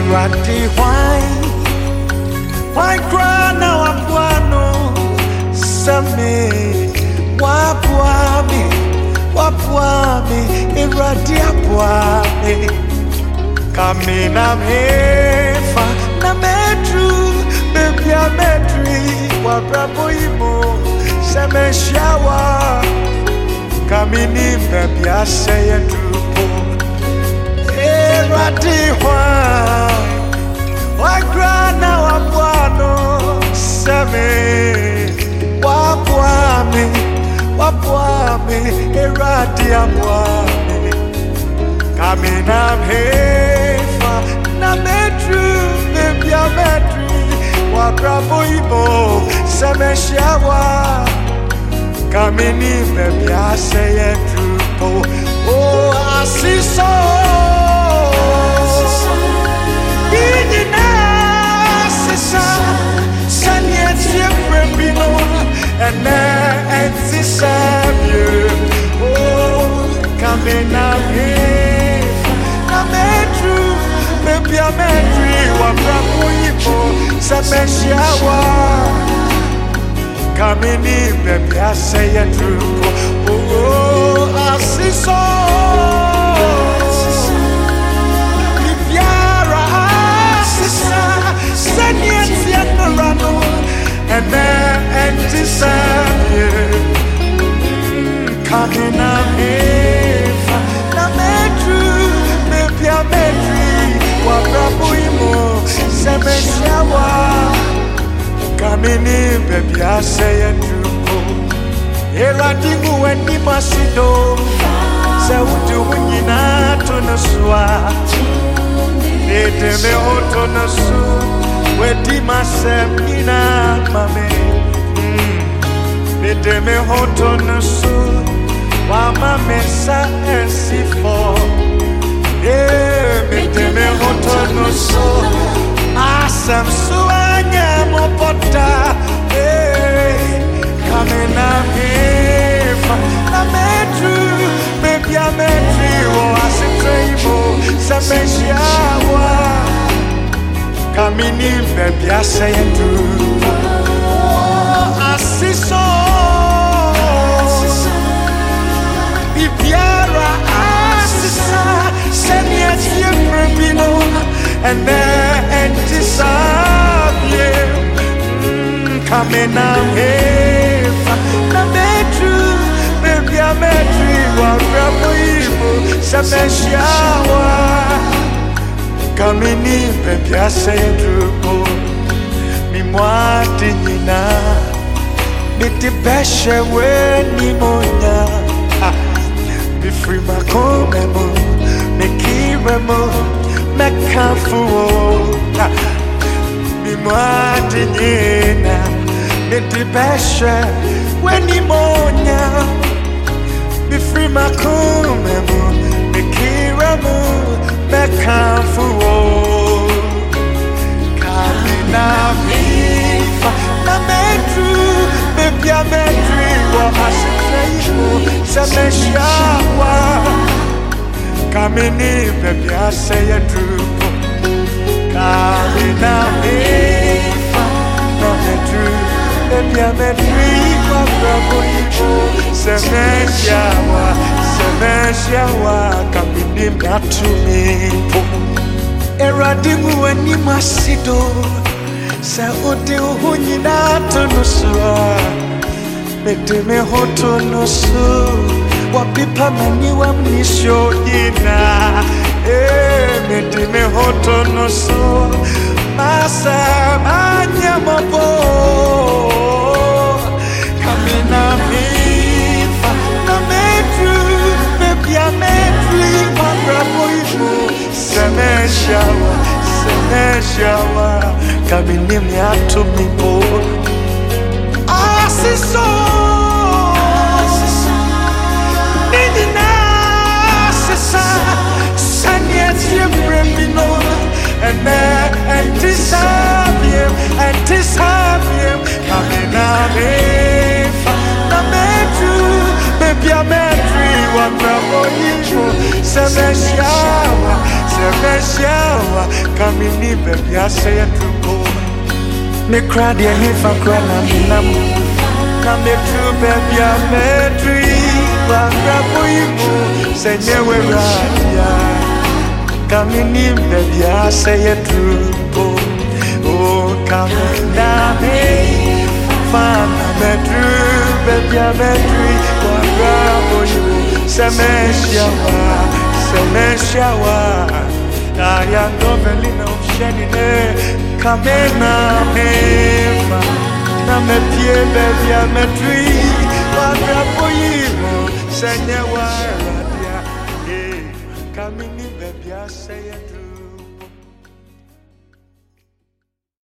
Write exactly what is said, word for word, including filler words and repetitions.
Irati why why cry now apuano same wapuami wapuami irati apuami kamina mefa na metru bebia metri wabrabo imo seme shawa kamini bebia seye drupo irati why why cry now apuano seme wapuami wapuami irati apuami kamina mefa na metru bebia metri wabrabo imo seme shawa kamini bebia seye drupo oh asiso Bidina sisa sanye tiempre bino ene entisabye oh kamina mefa na metru bebia metri wabrabo imo seme shawa kamini bebia seye drupo oh asiso bibiara asisa sanye tianorano ene entisabye kamina mefa na metru bebia metri wabrabo imo seme shawa kamini bebia seye drupo eradingu weni masido se utu wunyina tonosua ete me otonosu wedi masem nina mame ete me otonosu wa mame sa esifo ete me otonosu asam suanya mopota kamena mefa na metru bebia metri o asitreibo sameshawa kamini bebia seyendu asiso bibiara asisa senya tiempre bino and then entisabye kamena mefa na metru bebia metri wabrabo imo sameshawa kamini bebia seyedrupo mi mwati nina miti beshe weni monya mi free makomemo mi kiremo mekafuo mi mwati nina miti beshe weni monya mi free makomemo mi kiremo mekafuo kamina mifa na metru bebia metri wa asitreibo sameshawa kamini bebia seye drupo kamina mifa na metru bebia metri wa brabo ibo sameshawa sameshawa kamini matumipo eradingu weni masido se ode uhunyina tonosua meteme hotonosu wapipa maniwa mnisho yina eh meteme hotonosu masa anyamobo kamina mifa na metru bebia metri wabrabo ibo semeshawa semeshawa kamini miatumipo asiso nidina sisa sanye tiempre bino ene entisabye entisabye kamina mefa na metru bebia metri wabrabo ibo semeshawa semeshawa kamina Kamini baby I say it to go. Me cry the if I cry na me nam. Come true baby I met tree. Wanga boyimu senye we radia. Kamini baby I say it to go. Oh come na me. Fana me true baby I met tree. Wanga boyimu semesha wa semesha wa. I am Novelina of Shanine, Kamena Meva, Name Pie Baby, I'm a tree, Padrapoimo, Senyawa, Radia, Kamini Baby, I say it.